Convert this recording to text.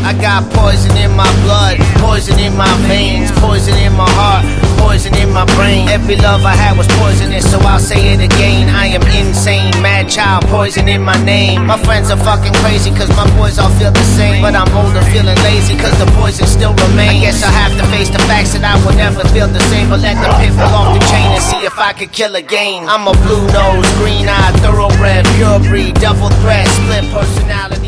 I got poison in my blood, poison in my veins, poison in my heart, poison in my brain. Every love I had was poisonous, so I'll say it again. I am insane, mad child, poison in my name. My friends are fucking crazy cause my boys all feel the same, but I'm older feeling lazy cause the poison still remains. I guess I'll have to face the facts that I will never feel the same, but let the pit fall off the chain and see if I could kill again. I'm a blue nose, green eyed, thoroughbred, pure breed, double threat, split personality.